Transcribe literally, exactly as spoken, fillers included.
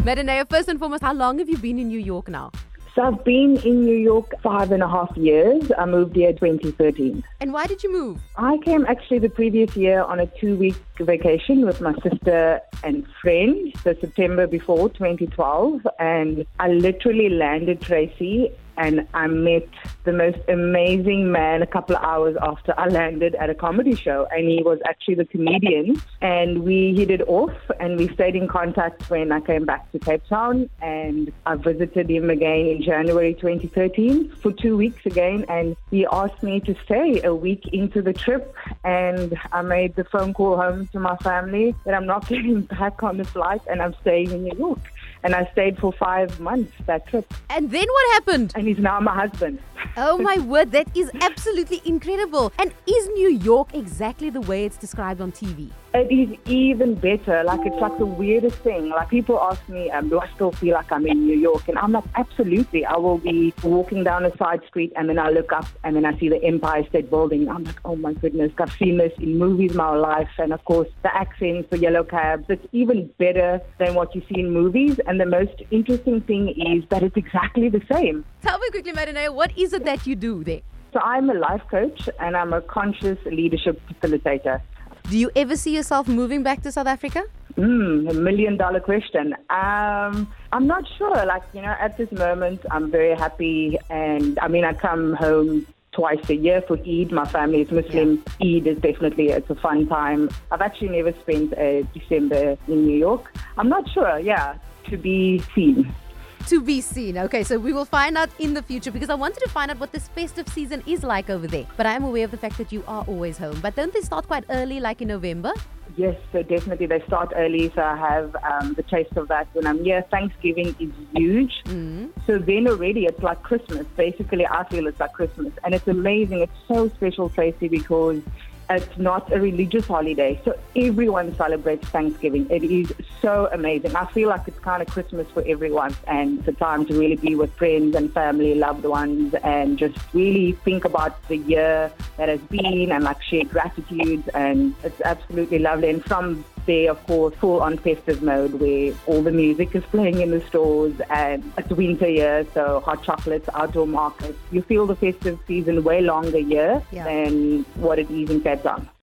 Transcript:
Madanea, first and foremost, how long have you been in New York now? So I've been in New York five and a half years. I moved here twenty thirteen. And why did you move? I came actually the previous year on a two-week vacation with my sister and friend, the September before twenty twelve. And I literally landed, Tracy, and I met the most amazing man a couple of hours after I landed at a comedy show. And he was actually the comedian. And we hit it off and we stayed in contact when I came back to Cape Town. And I visited him again in January twenty thirteen for two weeks again. And he asked me to stay a week into the trip. And I made the phone call home to my family that I'm not getting back on the flight and I'm staying in New York. And I stayed for five months, that trip. And then what happened? And he's now my husband. Oh my word, that is absolutely incredible. And is New York exactly the way it's described on T V? It is even better. Like, it's like the weirdest thing. Like, people ask me, um, do I still feel like I'm in New York? And I'm like, absolutely. I will be walking down a side street and then I look up and then I see the Empire State Building. I'm like, oh my goodness, I've seen this in movies my whole life. And of course, the accents, the yellow cabs, it's even better than what you see in movies. And the most interesting thing is that it's exactly the same. Tell me quickly, Madanea, what is it that you do there? So I'm a life coach and I'm a conscious leadership facilitator. Do you ever see yourself moving back to South Africa? Mm, a million dollar question. Um, I'm not sure. Like, you know, at this moment, I'm very happy. And I mean, I come home twice a year for Eid. My family is Muslim. Yeah. Eid is definitely, it's a fun time. I've actually never spent a December in New York. I'm not sure. Yeah, to be seen. To be seen. Okay, so we will find out in the future because I wanted to find out what this festive season is like over there. But I am aware of the fact that you are always home. But don't they start quite early, like in November? Yes, so definitely they start early. So I have um, the taste of that when I'm here. Thanksgiving is huge. Mm. So then already it's like Christmas. Basically, I feel it's like Christmas. And it's amazing. It's so special, Tracy, because it's not a religious holiday. So everyone celebrates Thanksgiving. It is so amazing. I feel like it's kind of Christmas for everyone. And it's a time to really be with friends and family, loved ones, and just really think about the year that has been and like share gratitude. And it's absolutely lovely. And from there, of course, full on festive mode where all the music is playing in the stores and it's winter here, so hot chocolates, outdoor markets. You feel the festive season way longer here yeah. than what it is in Cape Town.